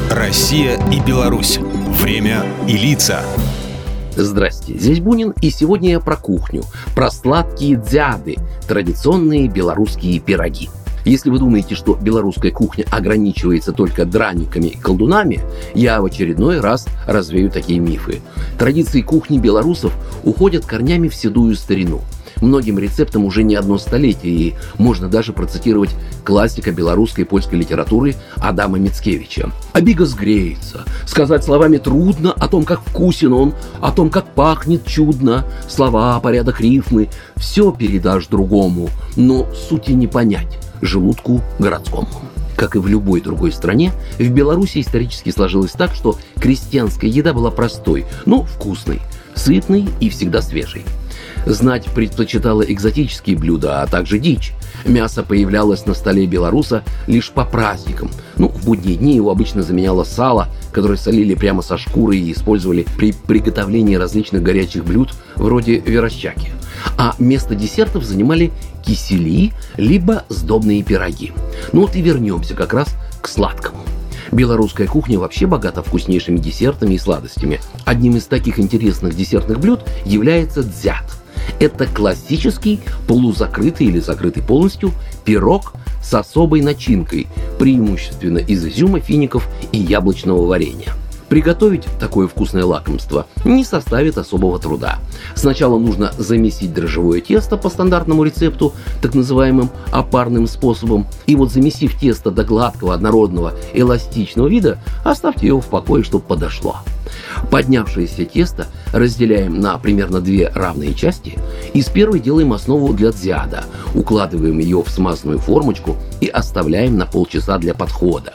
Россия и Беларусь. Время и лица. Здрасте, здесь Бунин, и сегодня я про кухню, про сладкие дзяды, традиционные белорусские пироги. Если вы думаете, что белорусская кухня ограничивается только драниками и колдунами, я в очередной раз развею такие мифы. Традиции кухни белорусов уходят корнями в седую старину. Многим рецептам уже не одно столетие, и можно даже процитировать классика белорусской и польской литературы Адама Мицкевича. «А бигос греется. Сказать словами трудно о том, как вкусен он, о том, как пахнет чудно. Слова, порядок рифмы — все передашь другому, но сути не понять желудку городскому». Как и в любой другой стране, в Беларуси исторически сложилось так, что крестьянская еда была простой, но вкусной, сытной и всегда свежей. Знать предпочитала экзотические блюда, а также дичь. Мясо появлялось на столе белоруса лишь по праздникам. В будние дни его обычно заменяло сало, которое солили прямо со шкуры и использовали при приготовлении различных горячих блюд вроде верощаки. А место десертов занимали кисели, либо сдобные пироги. И вернемся как раз к сладкому. Белорусская кухня вообще богата вкуснейшими десертами и сладостями. Одним из таких интересных десертных блюд является дзяд. Это классический, полузакрытый или закрытый полностью пирог с особой начинкой, преимущественно из изюма, фиников и яблочного варенья. Приготовить такое вкусное лакомство не составит особого труда. Сначала нужно замесить дрожжевое тесто по стандартному рецепту, так называемым опарным способом. И замесив тесто до гладкого, однородного, эластичного вида, оставьте его в покое, чтобы подошло. Поднявшееся тесто разделяем на примерно 2 равные части. Из первой делаем основу для дзяда, укладываем ее в смазанную формочку и оставляем на полчаса для подхода.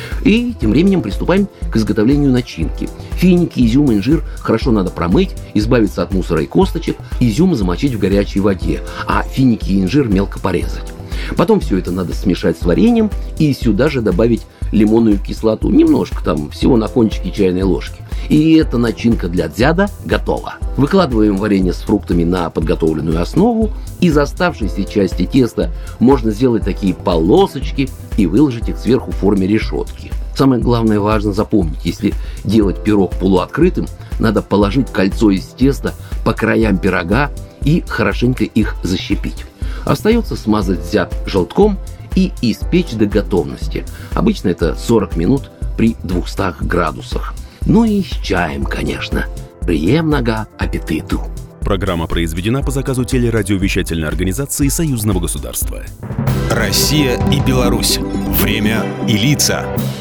И тем временем приступаем к изготовлению начинки. Финики, изюм, инжир хорошо надо промыть, избавиться от мусора и косточек, изюм замочить в горячей воде, а финики и инжир мелко порезать. Потом все это надо смешать с вареньем и сюда же добавить лимонную кислоту, немножко всего на кончике чайной ложки. И эта начинка для дзяда готова. Выкладываем варенье с фруктами на подготовленную основу. Из оставшейся части теста можно сделать такие полосочки и выложить их сверху в форме решетки. Самое главное, важно запомнить: если делать пирог полуоткрытым, надо положить кольцо из теста по краям пирога и хорошенько их защипить. Остается смазать дзяд желтком и испечь до готовности. Обычно это 40 минут при 200 градусах. И с чаем, конечно. Приемного аппетиту! Программа произведена по заказу телерадиовещательной организации Союзного государства. Россия и Беларусь. Время и лица.